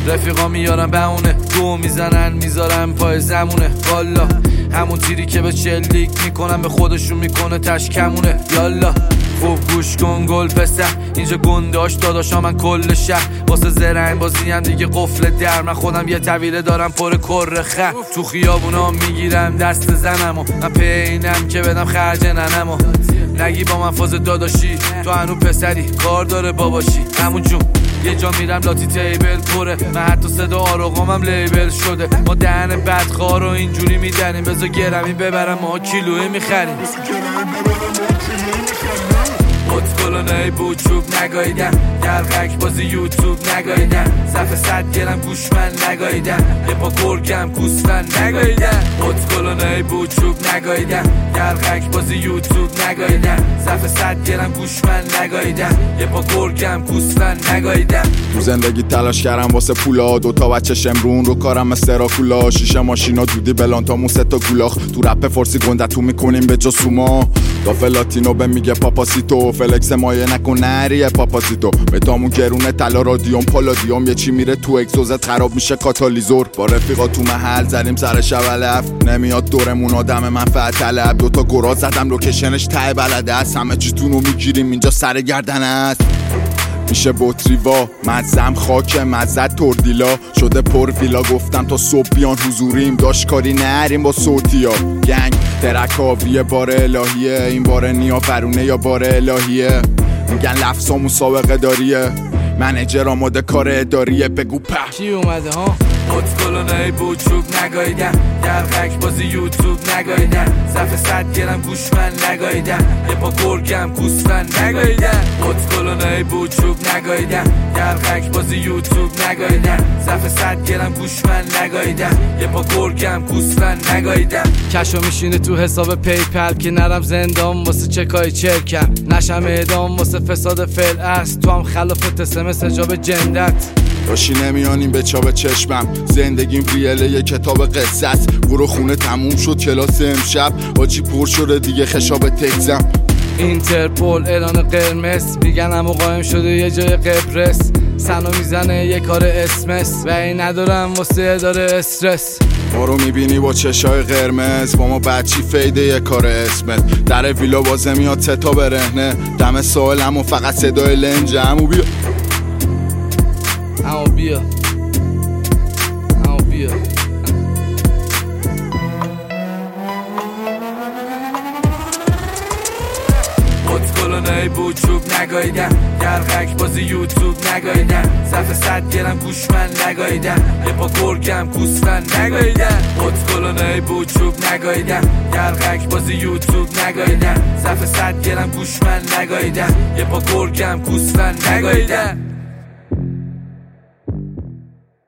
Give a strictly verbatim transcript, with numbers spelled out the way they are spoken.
رفیقا میارن بهونه، دو میزنن میذارن پای زمونه. والا همون تیری که به شلیک میکنن به خودشون میکنه تشکمونه. یالا خوب گوش کن گل پسر، اینجا گنداش داداشا من کل شهر. واسه زرنگ بازی هم دیگه قفل در، من خودم یه طویله دارم پر کر خه. تو خیابونا میگیرم دست زنمو، من پینم که بدم خرج ننمو. نگی با من فاز داداشی، تو هنو پسری کار داره باباشی. همون جون یه جا میرم لاتی تیبل پره، من حتی صدا آرقامم لیبل شده. ما دهن بدخوار رو اینجوری میدنیم، بذار گرمی ببرم ما کیلویی میخریم. ای بود چوب نگاییدم، دلغک بازی یوتیوب نگاییدم. صفحه صد گرم گوش من نگاییدم، یه پا گرگم گوسفن نگاییدم. ای بود چوب نگاییدم، دلغک بازی یوتیوب نگاییدم. صفحه صد گرم گوش من نگاییدم، یه پا گرگم گوسفن نگاییدم. تو زندگی تلاش کردم واسه پولا، دوتا بچه شمرون رو کارم استراکولا. شیشه ماشینا دودی بلانتامون سه تا گولاخ، تو رپ فارسی گندتون میکنیم به جا سوما. داف لاتینو به میگه پاپاسیتو، فلکس مایه نکن نریه پاپاسیتو. بتامون گرونه طلا رادیوم پالادیوم، یه چی میره تو اگزوزت خراب میشه کاتالیزور. با رفیقا تو محل زدیم سر شبلف، نمیاد دورمون آدم منفعت طلب. دوتا گرا زدم لوکیشنش ته بلده است، همه چیتون رو میگیریم اینجا سر گردن است. میشه بطری وا مزم خاک مزد توردیلا شده پر ویلا. گفتم تا صبح بیان حضوریم، داشت کاری نریم با صوتی ها. گنگ درکاویه بار الهیه، این بار نیا فرونه یا بار الهیه. میگن لفظامون سابقه داریه، منیجر آماده کار اداریه. بگو په چی اومده ها؟ ای بود چوب نگاییدم، دلغک بازی یوتیوب نگاییدم. صفحه صد گرم گوش من نگاییدم، یه پا گرگم گوسفن نگاییدم. ای بود چوب نگاییدم، دلغک بازی یوتیوب نگاییدم. صفحه صد گرم گوش من نگاییدم، یه پا گرگم گوسفن نگاییدم. کشو میشینه تو حساب پیپل که نرم زندان واسه چکای چرکم، نشم اعدام واسه فساد فعل است. تو هم خلاف تسمس حجاب جندت داشی نمیانیم به چاب چشمم. زندگیم ریله یه کتاب قصه است، برو خونه تموم شد کلاس امشب. آجی پر شده دیگه خشاب تکزم. اینترپول اعلان قرمز، میگن همو قایم شده یه جای قبرس. سنو میزنه یه کار اسمس و این ندارم واسه اداره استرس. ما رو میبینی با چشای قرمز، با ما بچی فیده یه کار اسمت. در ویلا بازه میاد سه تا برهنه، دم سالم و فقط صدای لنجه. همو بیا همو بیا همو بیا ای بود چوب نگاییدم، دلغک بازی یوتیوب نگاییدم. صفحه صد گرم گوش من نگاییدم، یه پا گرگم گوسفن نگاییدم. ای بود چوب نگاییدم، دلغک بازی یوتیوب نگاییدم. صفحه صد گرم گوش من نگاییدم، یه پا گرگم گوسفن نگاییدم.